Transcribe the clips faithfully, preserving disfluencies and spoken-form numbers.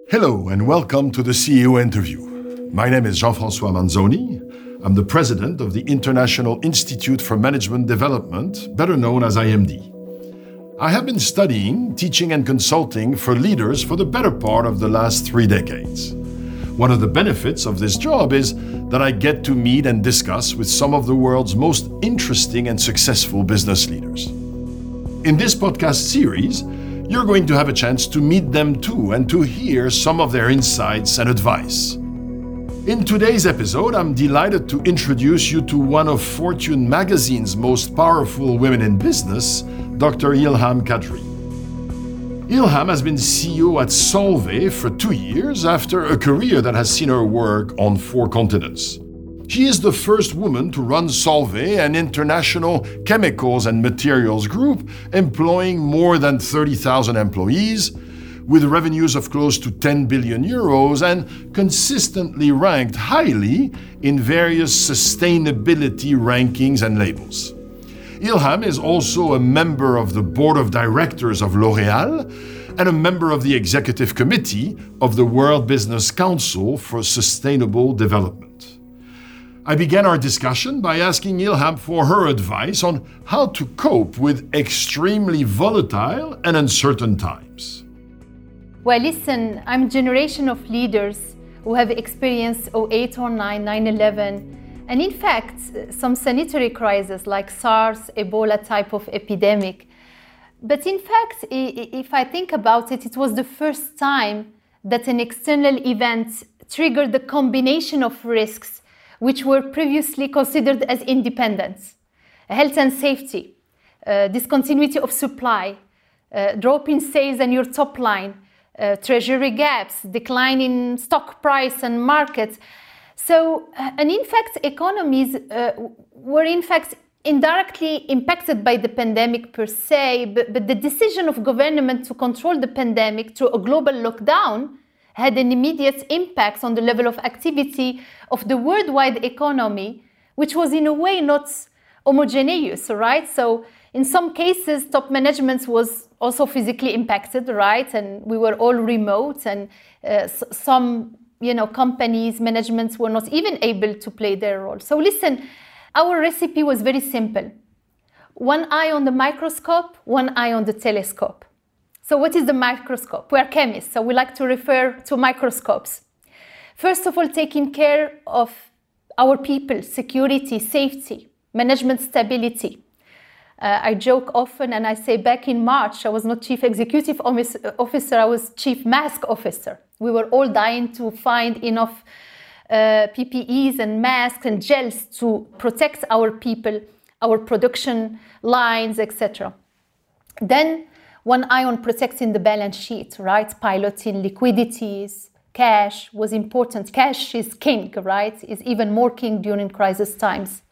Hello and welcome to the C E O interview. My name is Jean-François Manzoni. I'm the president of the International Institute for Management Development, better known as I M D. I have been studying, teaching and consulting for leaders for the better part of the last three decades. One of the benefits of this job is that I get to meet and discuss with some of the world's most interesting and successful business leaders. In this podcast series, you're going to have a chance to meet them too and to hear some of their insights and advice. In today's episode, I'm delighted to introduce you to one of Fortune magazine's most powerful women in business, Doctor Ilham Kadri. Ilham has been C E O at Solvay for two years after a career that has seen her work on four continents. She is the first woman to run Solvay, an international chemicals and materials group employing more than thirty thousand employees, with revenues of close to ten billion euros and consistently ranked highly in various sustainability rankings and labels. Ilham is also a member of the board of directors of L'Oréal and a member of the executive committee of the World Business Council for Sustainable Development. I began our discussion by asking Ilham for her advice on how to cope with extremely volatile and uncertain times. Well, listen, I'm a generation of leaders who have experienced oh eight or nine, nine eleven, and in fact, some sanitary crises like SARS, Ebola type of epidemic. But in fact, if I think about it, it was the first time that an external event triggered the combination of risks which were previously considered as independent. Health and safety, uh, discontinuity of supply, uh, drop in sales and your top line, uh, treasury gaps, decline in stock price and markets. So, uh, and in fact, economies uh, were in fact indirectly impacted by the pandemic per se, but, but the decision of government to control the pandemic through a global lockdown had an immediate impact on the level of activity of the worldwide economy, which was in a way not homogeneous, right? So in some cases, top management was also physically impacted, right? And we were all remote, and uh, some, you know, companies, managements were not even able to play their role. So listen, our recipe was very simple. One eye on the microscope, one eye on the telescope. So what is the microscope? We are chemists, so we like to refer to microscopes. First of all, taking care of our people, security, safety, management stability. Uh, I joke often and I say back in March, I was not chief executive officer, I was chief mask officer. We were all dying to find enough uh, P P Es and masks and gels to protect our people, our production lines, et cetera. Then one eye on protecting the balance sheet, right? Piloting liquidities, cash was important. Cash is king, right? Is even more king during crisis times.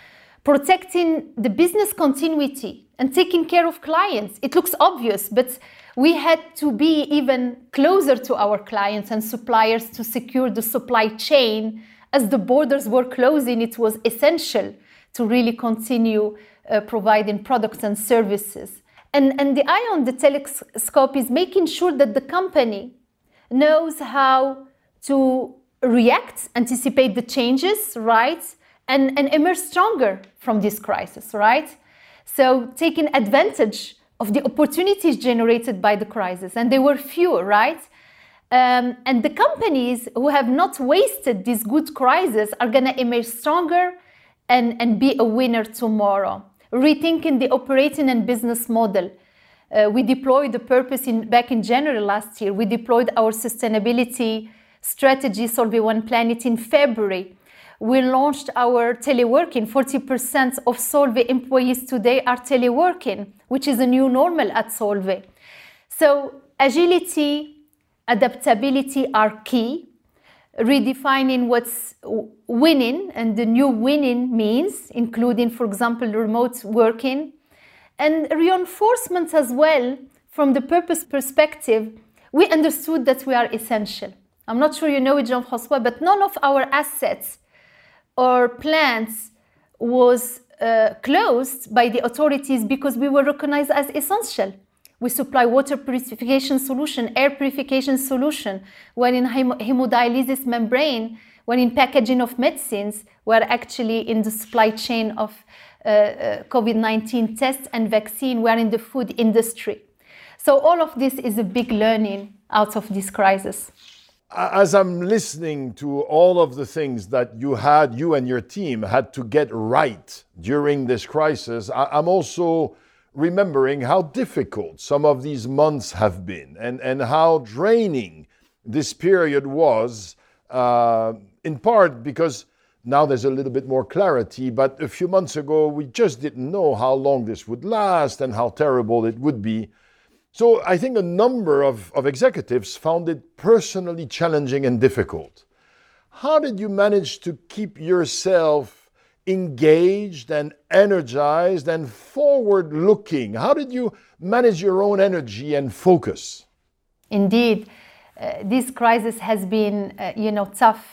Protecting the business continuity and taking care of clients. It looks obvious, but we had to be even closer to our clients and suppliers to secure the supply chain. As the borders were closing, it was essential to really continue uh, providing products and services. And, and the eye on the telescope is making sure that the company knows how to react, anticipate the changes, right? And, and emerge stronger from this crisis, right? So taking advantage of the opportunities generated by the crisis. And they were few, right? Um, and the companies who have not wasted this good crisis are going to emerge stronger and, and be a winner tomorrow. Rethinking the operating and business model. Uh, we deployed the purpose in, back in January last year. We deployed our sustainability strategy, Solvay One Planet, in February. We launched our teleworking. forty percent of Solvay employees today are teleworking, which is a new normal at Solvay. So agility, adaptability are key. Redefining what's winning and the new winning means, including, for example, remote working, and reinforcement as well from the purpose perspective. We understood that we are essential. I'm not sure you know it, Jean-François, but none of our assets or plants was uh, closed by the authorities because we were recognized as essential. We supply water purification solution, air purification solution. We're in hem- hemodialysis membrane. We're in packaging of medicines. We're actually in the supply chain of uh, uh, COVID nineteen tests and vaccine. We're in the food industry. So all of this is a big learning out of this crisis. As I'm listening to all of the things that you had, you and your team had to get right during this crisis, I'm also remembering how difficult some of these months have been and, and how draining this period was, uh, in part because now there's a little bit more clarity, but a few months ago we just didn't know how long this would last and how terrible it would be. So I think a number of, of executives found it personally challenging and difficult. How did you manage to keep yourself engaged and energized and forward-looking? How did you manage your own energy and focus? Indeed, uh, this crisis has been, uh, you know, tough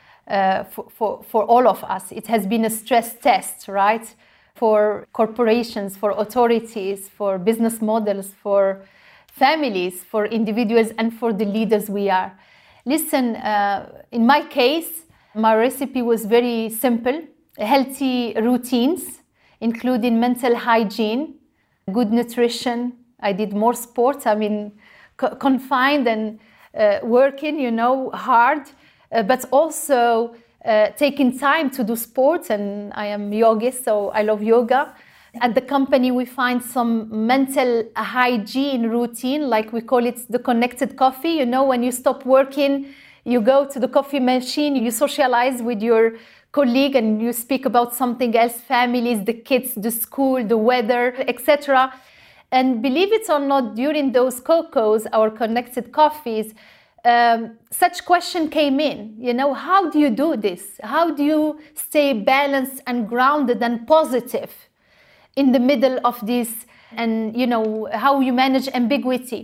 uh, for, for, for all of us. It has been a stress test, right? For corporations, for authorities, for business models, for families, for individuals, and for the leaders we are. Listen, uh, in my case, my recipe was very simple. Healthy routines, including mental hygiene, good nutrition. I did more sports. I mean, co- confined and uh, working, you know, hard, uh, but also Uh, taking time to do sports, and I am yogist, so I love yoga. At the company, we find some mental hygiene routine, like we call it the connected coffee. You know, when you stop working, you go to the coffee machine, you socialize with your colleague, and you speak about something else, families, the kids, the school, the weather, et cetera. And believe it or not, during those cocos, our connected coffees, Um, such question came in, you know, how do you do this? How do you stay balanced and grounded and positive in the middle of this, and, you know, how you manage ambiguity?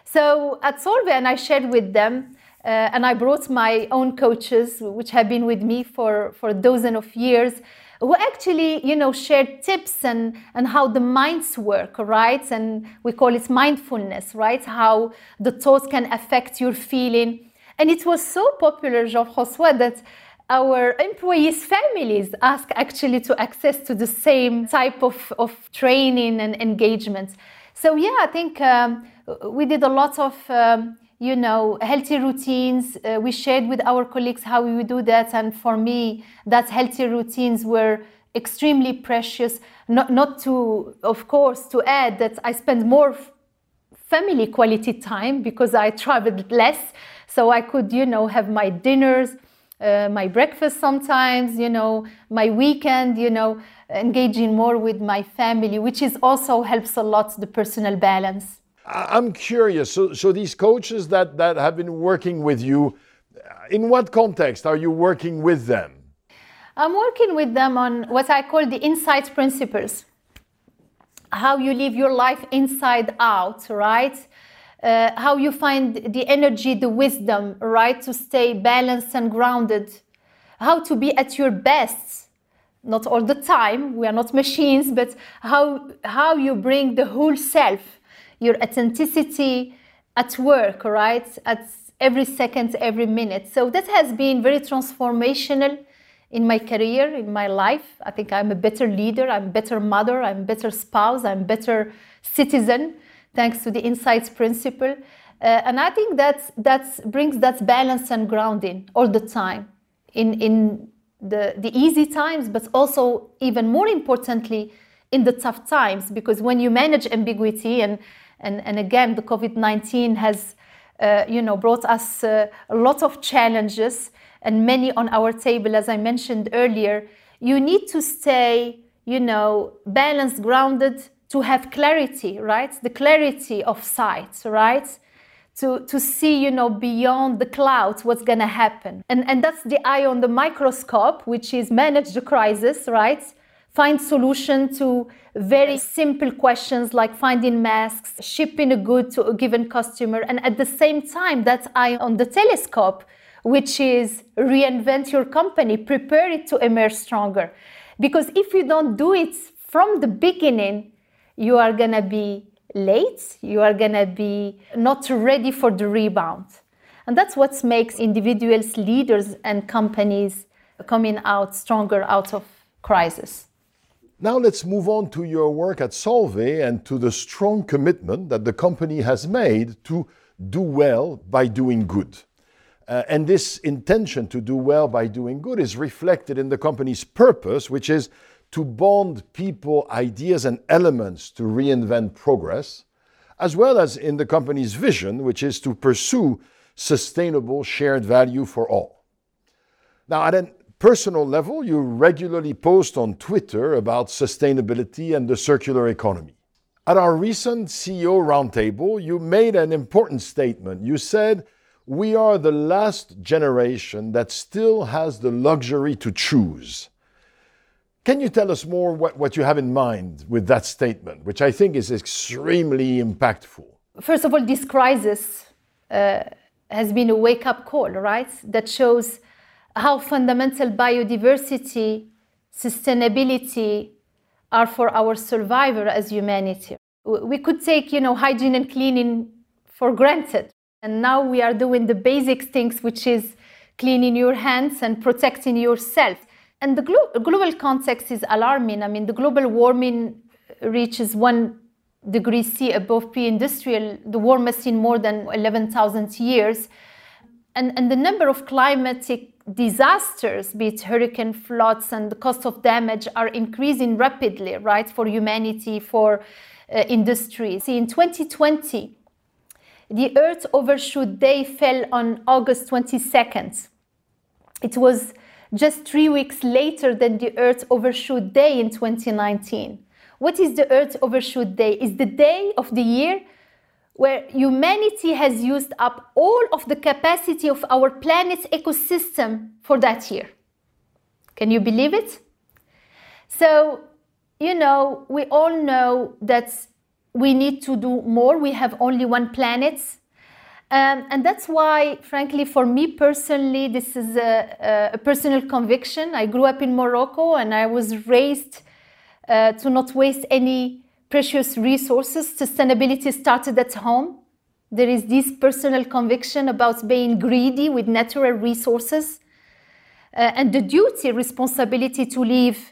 So at Solvay, and I shared with them, uh, and I brought my own coaches, which have been with me for, for a dozen of years, who actually, you know, shared tips and, and how the minds work, right? And we call it mindfulness, right? How the thoughts can affect your feeling. And it was so popular, Jean-François, that our employees' families ask actually to access to the same type of, of training and engagement. So yeah, I think um, we did a lot of um, you know, healthy routines. Uh, we shared with our colleagues how we would do that. And for me, that healthy routines were extremely precious. Not, not to, of course, to add that I spend more f- family quality time because I traveled less. So I could, you know, have my dinners, uh, my breakfast sometimes, you know, my weekend, you know, engaging more with my family, which is also helps a lot the personal balance. I'm curious, so, so these coaches that, that have been working with you, in what context are you working with them? I'm working with them on what I call the insight principles. How you live your life inside out, right? Uh, how you find the energy, the wisdom, right? To stay balanced and grounded. How to be at your best. Not all the time, we are not machines, but how, how you bring the whole self, your authenticity at work, right? At every second, every minute. So that has been very transformational in my career, in my life. I think I'm a better leader, I'm a better mother, I'm a better spouse, I'm a better citizen, thanks to the insights principle. Uh, and I think that that brings that balance and grounding all the time in, in the, the easy times, but also even more importantly, in the tough times, because when you manage ambiguity, and and, and again, the COVID nineteen has uh, you know, brought us uh, a lot of challenges, and many on our table, as I mentioned earlier, you need to stay, you know, balanced, grounded, to have clarity, right? The clarity of sight, right? To, to see, you know, beyond the clouds, what's going to happen. And, and that's the eye on the microscope, which is manage the crisis, right? Find solution to very simple questions like finding masks, shipping a good to a given customer. And at the same time, that eye on the telescope, which is reinvent your company, prepare it to emerge stronger. Because if you don't do it from the beginning, you are going to be late, you are going to be not ready for the rebound. And that's what makes individuals, leaders, and companies coming out stronger out of crisis. Now let's move on to your work at Solvay and to the strong commitment that the company has made to do well by doing good. Uh, and this intention to do well by doing good is reflected in the company's purpose, which is to bond people, ideas, and elements to reinvent progress, as well as in the company's vision, which is to pursue sustainable shared value for all. Now, at a personal level, you regularly post on Twitter about sustainability and the circular economy. At our recent C E O roundtable, you made an important statement. You said, "We are the last generation that still has the luxury to choose." Can you tell us more what, what you have in mind with that statement, which I think is extremely impactful? First of all, this crisis uh, has been a wake-up call, right? That shows how fundamental biodiversity, sustainability are for our survival as humanity. We could take, you know, hygiene and cleaning for granted. And now we are doing the basic things, which is cleaning your hands and protecting yourself. And the glo- global context is alarming. I mean, the global warming reaches one degree C above pre-industrial, the warmest in more than eleven thousand years. And, and the number of climatic disasters, be it hurricane, floods, and the cost of damage are increasing rapidly, right, for humanity, for uh, industry. See, in twenty twenty, the Earth Overshoot Day fell on August twenty-second. It was just three weeks later than the Earth Overshoot Day in twenty nineteen. What is the Earth Overshoot Day? It's the day of the year where humanity has used up all of the capacity of our planet's ecosystem for that year. Can you believe it? So, you know, we all know that we need to do more. We have only one planet. Um, and that's why, frankly, for me personally, this is a, a personal conviction. I grew up in Morocco and I was raised uh, to not waste any precious resources. Sustainability started at home. There is this personal conviction about being greedy with natural resources uh, and the duty, responsibility to leave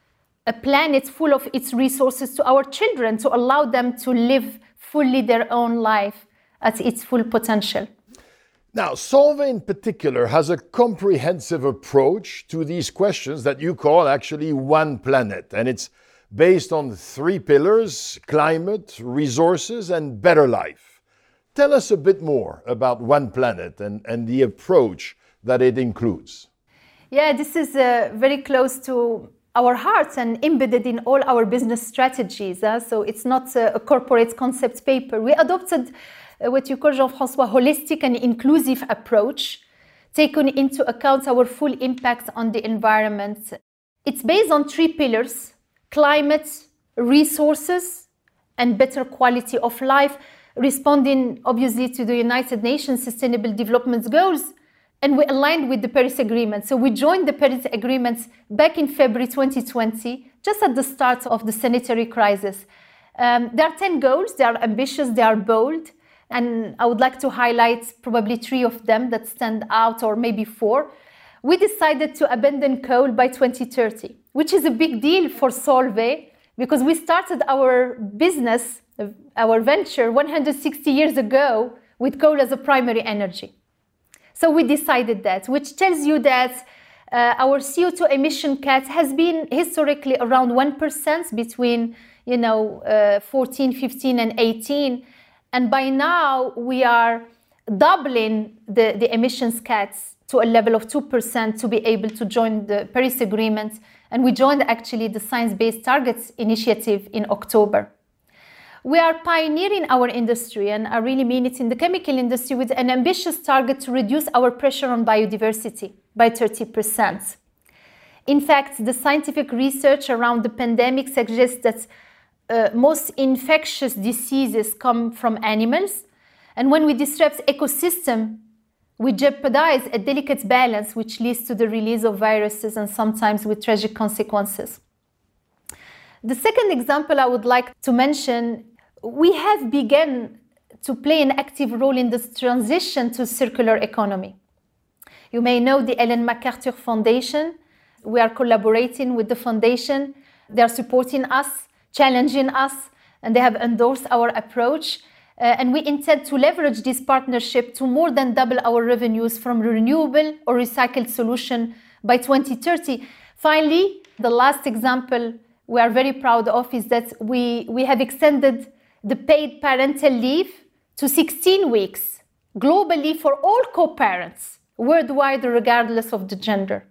a planet full of its resources to our children, to allow them to live fully their own life at its full potential. Now, Solvay in particular has a comprehensive approach to these questions that you call actually One Planet, and it's based on three pillars: climate, resources, and better life. Tell us a bit more about One Planet and, and the approach that it includes. Yeah, this is uh, very close to our hearts and embedded in all our business strategies. Uh? So it's not a, a corporate concept paper. We adopted what you call, Jean-François, holistic and inclusive approach, taking into account our full impact on the environment. It's based on three pillars: climate, resources, and better quality of life, responding obviously to the United Nations Sustainable Development Goals. And we aligned with the Paris Agreement. So we joined the Paris Agreement back in February twenty twenty, just at the start of the sanitary crisis. Um, there are ten goals. They are ambitious, they are bold. And I would like to highlight probably three of them that stand out, or maybe four. We decided to abandon coal by twenty thirty, which is a big deal for Solvay because we started our business, our venture, one hundred sixty years ago with coal as a primary energy. So we decided that, which tells you that uh, our C O two emission cut has been historically around one percent between, you know, uh, fourteen, fifteen, and eighteen. And by now, we are doubling the, the emissions cuts to a level of two percent to be able to join the Paris Agreement. And we joined actually the Science Based Targets Initiative in October. We are pioneering our industry, and I really mean it, in the chemical industry, with an ambitious target to reduce our pressure on biodiversity by thirty percent. In fact, the scientific research around the pandemic suggests that Uh, most infectious diseases come from animals. And when we disrupt ecosystem, we jeopardize a delicate balance, which leads to the release of viruses and sometimes with tragic consequences. The second example I would like to mention, we have begun to play an active role in this transition to circular economy. You may know the Ellen MacArthur Foundation. We are collaborating with the foundation. They are supporting us, challenging us, and they have endorsed our approach. Uh, and we intend to leverage this partnership to more than double our revenues from renewable or recycled solution by twenty thirty. Finally, the last example we are very proud of is that we, we have extended the paid parental leave to sixteen weeks globally for all co-parents worldwide, regardless of the gender.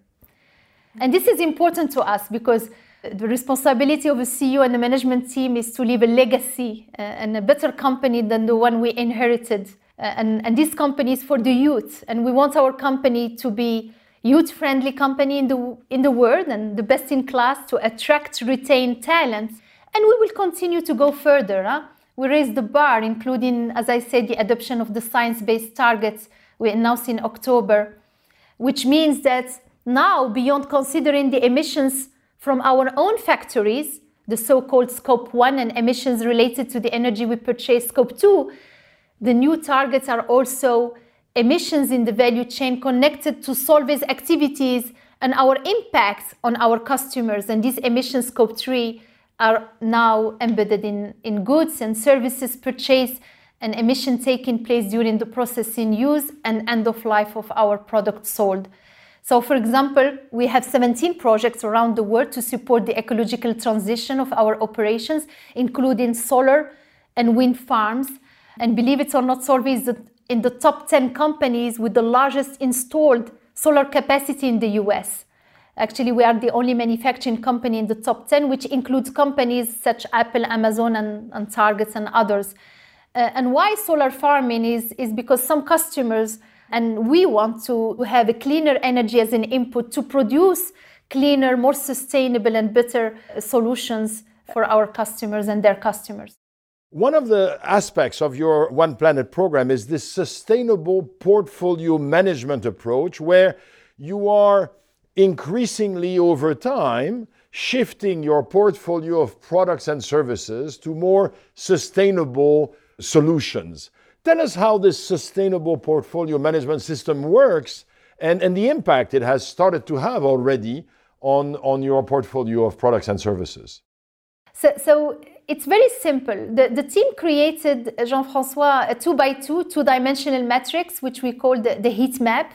And this is important to us because the responsibility of a C E O and the management team is to leave a legacy uh, and a better company than the one we inherited. Uh, and, and this company is for the youth. And we want our company to be youth-friendly company in the, in the world and the best in class to attract, retain talent. And we will continue to go further. Huh? We raised the bar, including, as I said, the adoption of the science-based targets we announced in October, which means that now, beyond considering the emissions from our own factories, the so-called scope one and emissions related to the energy we purchase, scope two, the new targets are also emissions in the value chain connected to Solvay's activities and our impact on our customers. And these emissions, scope three, are now embedded in, in goods and services purchased and emission taking place during the processing, use, and end of life of our product sold. So, for example, we have seventeen projects around the world to support the ecological transition of our operations, including solar and wind farms. And believe it or not, Solvay is in the top ten companies with the largest installed solar capacity in the U S. Actually, we are the only manufacturing company in the top ten, which includes companies such as Apple, Amazon, and, and Target, and others. Uh, and why solar farming is, is because some customers and we want to have a cleaner energy as an input to produce cleaner, more sustainable and better solutions for our customers and their customers. One of the aspects of your One Planet program is this sustainable portfolio management approach, where you are increasingly over time shifting your portfolio of products and services to more sustainable solutions. Tell us how this sustainable portfolio management system works and, and the impact it has started to have already on, on your portfolio of products and services. So, so it's very simple. The, the team created, Jean-François, a two by two, two-dimensional matrix, which we call the, the heat map.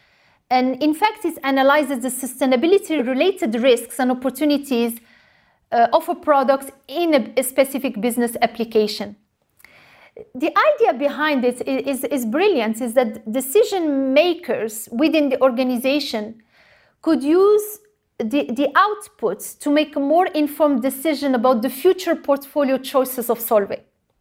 And in fact, it analyzes the sustainability-related risks and opportunities uh, of a product in a, a specific business application. The idea behind it is, is brilliant, is that decision makers within the organization could use the, the outputs to make a more informed decision about the future portfolio choices of Solvay.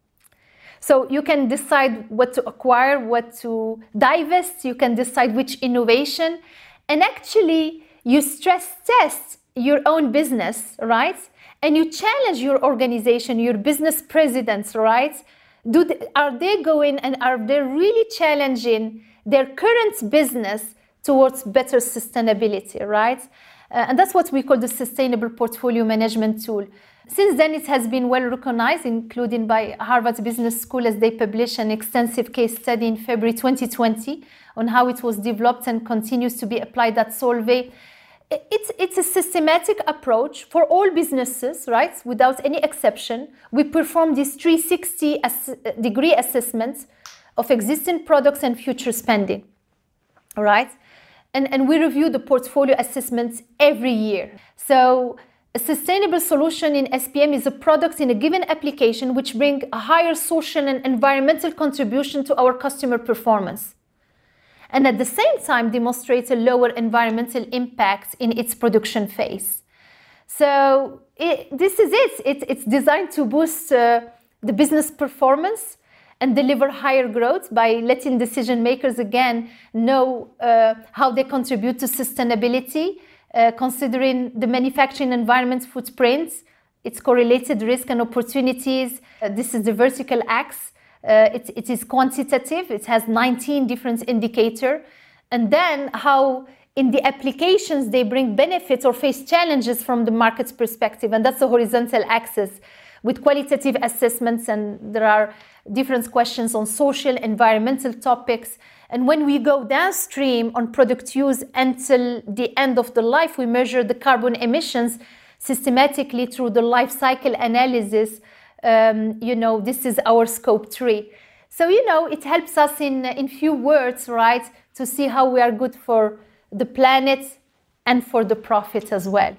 So you can decide what to acquire, what to divest, you can decide which innovation, and actually you stress test your own business, right? And you challenge your organization, your business presidents, right? Do they, are they going and are they really challenging their current business towards better sustainability, right? Uh, and that's what we call the sustainable portfolio management tool. Since then, it has been well recognized, including by Harvard Business School, as they published an extensive case study in February twenty twenty on how it was developed and continues to be applied at Solvay. It's, it's a systematic approach for all businesses, right? Without any exception. We perform this three sixty degree assessment of existing products and future spending, all right? And, and we review the portfolio assessments every year. So a sustainable solution in S P M is a product in a given application which brings a higher social and environmental contribution to our customer performance, and at the same time demonstrates a lower environmental impact in its production phase. So it, this is it. it. It's designed to boost uh, the business performance and deliver higher growth by letting decision makers again know uh, how they contribute to sustainability, uh, considering the manufacturing environment footprint, its correlated risk and opportunities. Uh, this is the vertical axis. Uh, it, it is quantitative. It has nineteen different indicators. And then how in the applications they bring benefits or face challenges from the market's perspective. And that's the horizontal axis, with qualitative assessments, and there are different questions on social, environmental topics. And when we go downstream on product use until the end of the life, we measure the carbon emissions systematically through the life cycle analysis. Um, you know, this is our scope three. So, you know, it helps us in, in few words, right, to see how we are good for the planet and for the profit as well.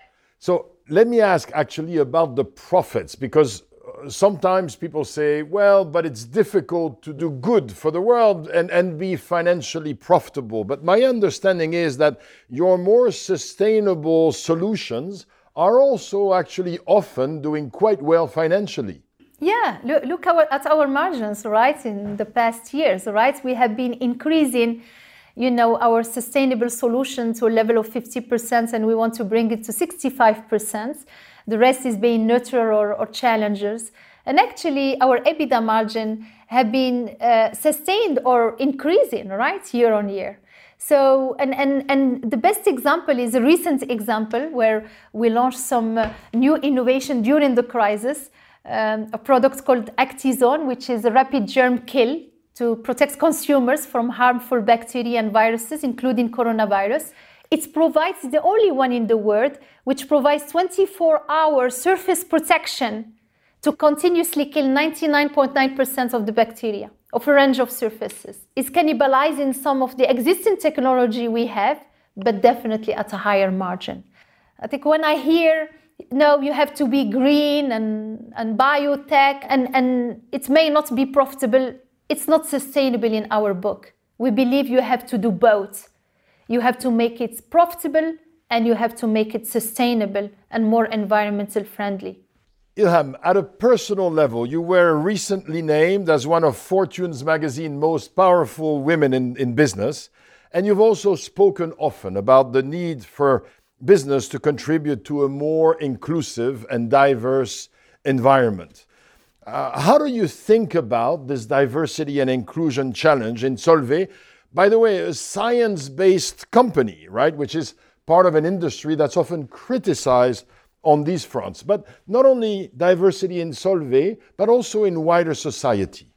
So let me ask actually about the profits, because sometimes people say, well, but it's difficult to do good for the world and, and be financially profitable. But my understanding is that your more sustainable solutions are also actually often doing quite well financially. Yeah, look, look our, at our margins, right? In the past years, right? We have been increasing, you know, our sustainable solution to a level of fifty percent, and we want to bring it to sixty-five percent. The rest is being neutral or, or challengers. And actually, our EBITDA margin have been uh, sustained or increasing, right, year on year. So, and, and, and the best example is a recent example where we launched some uh, new innovation during the crisis, um, a product called Actizone, which is a rapid germ kill to protect consumers from harmful bacteria and viruses, including coronavirus. It provides the only one in the world which provides twenty-four hour surface protection to continuously kill ninety-nine point nine percent of the bacteria of a range of surfaces. It's cannibalizing some of the existing technology we have, but definitely at a higher margin. I think when I hear, no, you have to be green and, and biotech, and, and it may not be profitable, it's not sustainable in our book. We believe you have to do both. You have to make it profitable and you have to make it sustainable and more environmental friendly. Ilham, at a personal level, you were recently named as one of Fortune's magazine most powerful women in, in business, and you've also spoken often about the need for business to contribute to a more inclusive and diverse environment. Uh, how do you think about this diversity and inclusion challenge in Solvay? By the way, a science-based company, right, which is part of an industry that's often criticized on these fronts. But not only diversity in Solvay, but also in wider society.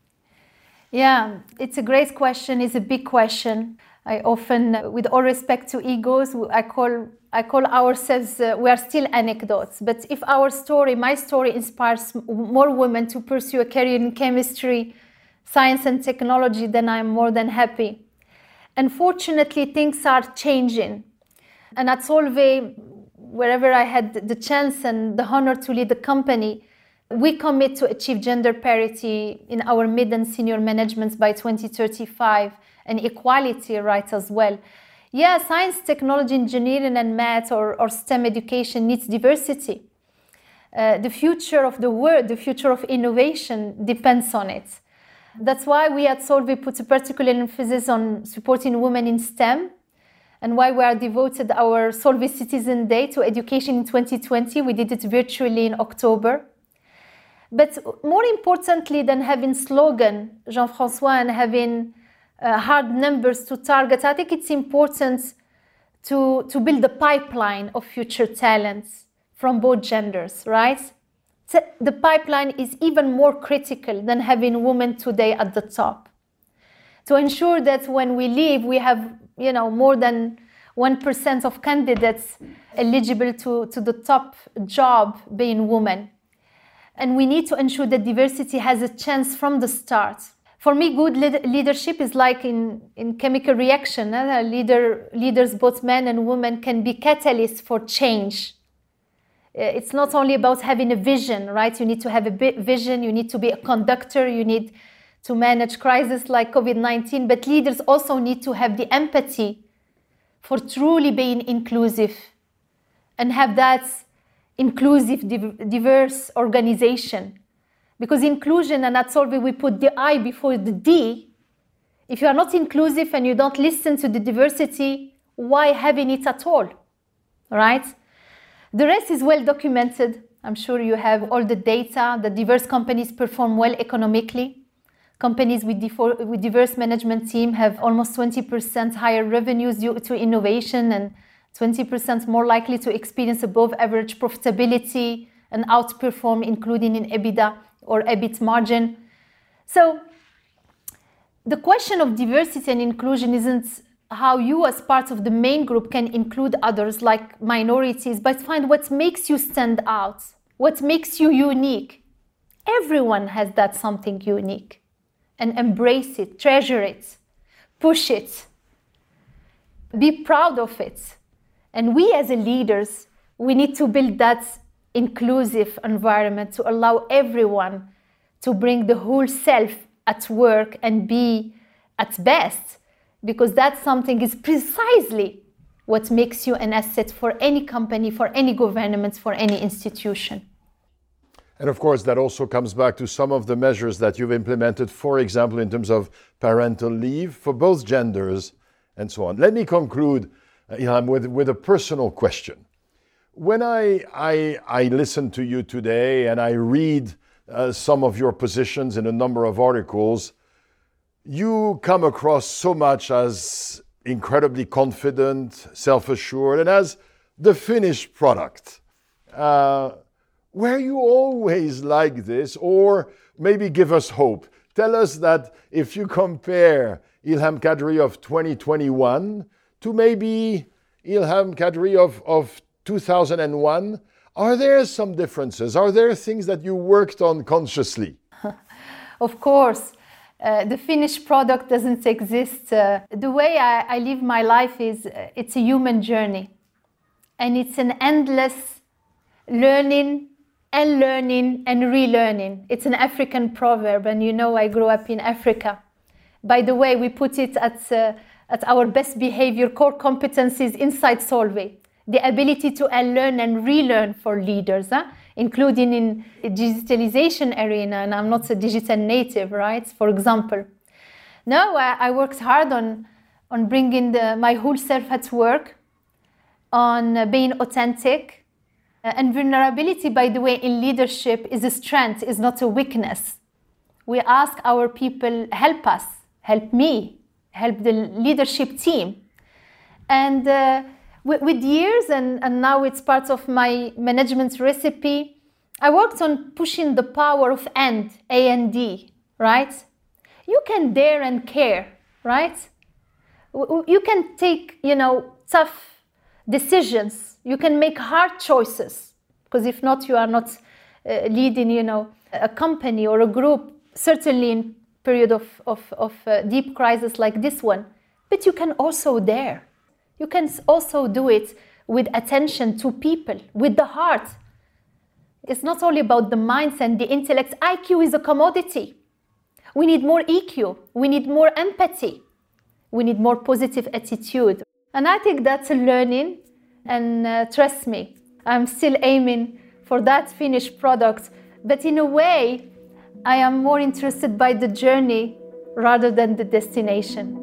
Yeah, it's a great question. It's a big question. I often, with all respect to egos, I call I call ourselves, uh, we are still anecdotes. But if our story, my story, inspires more women to pursue a career in chemistry, science and technology, then I'm more than happy. Unfortunately, things are changing. And at Solvay, wherever I had the chance and the honor to lead the company, we commit to achieve gender parity in our mid and senior management by twenty thirty-five, and equality rights as well. Yeah, science, technology, engineering, and math or, or STEM education needs diversity. Uh, the future of the world, the future of innovation depends on it. That's why we at Solvay put a particular emphasis on supporting women in STEM, and why we are devoted our Solvay Citizen Day to education in twenty twenty. We did it virtually in October. But more importantly than having slogan, Jean-François, and having uh, hard numbers to target, I think it's important to, to build a pipeline of future talents from both genders, right? So the pipeline is even more critical than having women today at the top. To ensure that when we leave, we have, you know, more than one percent of candidates eligible to, to the top job being women. And we need to ensure that diversity has a chance from the start. For me, good lead- leadership is like in, in chemical reaction. Eh? Leader, leaders, both men and women, can be catalysts for change. It's not only about having a vision, right? You need to have a vision, you need to be a conductor, you need to manage crises like covid nineteen, but leaders also need to have the empathy for truly being inclusive and have that inclusive, diverse organization. Because inclusion, and at Solvay we put the I before the D. If you are not inclusive and you don't listen to the diversity, why having it at all, right? The rest is well documented. I'm sure you have all the data that diverse companies perform well economically. Companies with, defo- with diverse management team have almost twenty percent higher revenues due to innovation and twenty percent more likely to experience above average profitability and outperform, including in EBITDA or EBIT margin. So the question of diversity and inclusion isn't how you as part of the main group can include others like minorities, but find what makes you stand out, what makes you unique. Everyone has that something unique, and embrace it, treasure it, push it, be proud of it. And we as leaders, we need to build that inclusive environment to allow everyone to bring the whole self at work and be at best, because that something is precisely what makes you an asset for any company, for any government, for any institution. And of course, that also comes back to some of the measures that you've implemented, for example, in terms of parental leave for both genders and so on. Let me conclude, uh, Ilham, with, with a personal question. When I, I, I listen to you today and I read uh, some of your positions in a number of articles, you come across so much as incredibly confident, self-assured, and as the finished product. Uh, Were you always like this, or maybe give us hope? Tell us that if you compare Ilham Kadri of twenty twenty-one to maybe Ilham Kadri of, of two thousand one, are there some differences? Are there things that you worked on consciously? Of course. Uh, the finished product doesn't exist. Uh, the way I, I live my life is uh, it's a human journey. And it's an endless learning and learning and relearning. It's an African proverb, and you know I grew up in Africa. By the way, we put it at, uh, at our best behavior core competencies inside Solvay. The ability to unlearn and relearn for leaders, huh? Including in the digitalization arena, and I'm not a digital native, right? For example. No, I, I worked hard on, on bringing the, my whole self at work, on uh, being authentic. And vulnerability, by the way, in leadership is a strength, is not a weakness. We ask our people, help us, help me, help the leadership team. And uh, with, with years, and, and now it's part of my management recipe, I worked on pushing the power of and, A and D, right? You can dare and care, right? You can take, you know, tough decisions. You can make hard choices, because if not, you are not uh, leading, you know, a company or a group, certainly in period of, of, of uh, deep crisis like this one. But you can also dare. You can also do it with attention to people, with the heart. It's not only about the minds and the intellect. I Q is a commodity. We need more E Q. We need more empathy. We need more positive attitude. And I think that's a learning. And uh, trust me, I'm still aiming for that finished product. But in a way, I am more interested by the journey rather than the destination.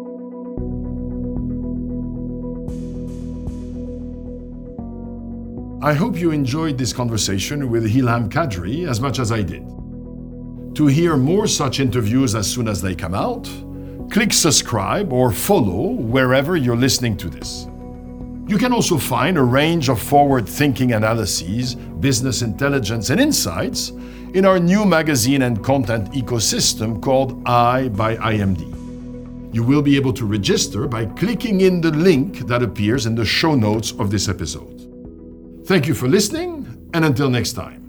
I hope you enjoyed this conversation with Ilham Kadri as much as I did. To hear more such interviews as soon as they come out, click subscribe or follow wherever you're listening to this. You can also find a range of forward-thinking analyses, business intelligence, and insights in our new magazine and content ecosystem called I by I M D. You will be able to register by clicking in the link that appears in the show notes of this episode. Thank you for listening, and until next time.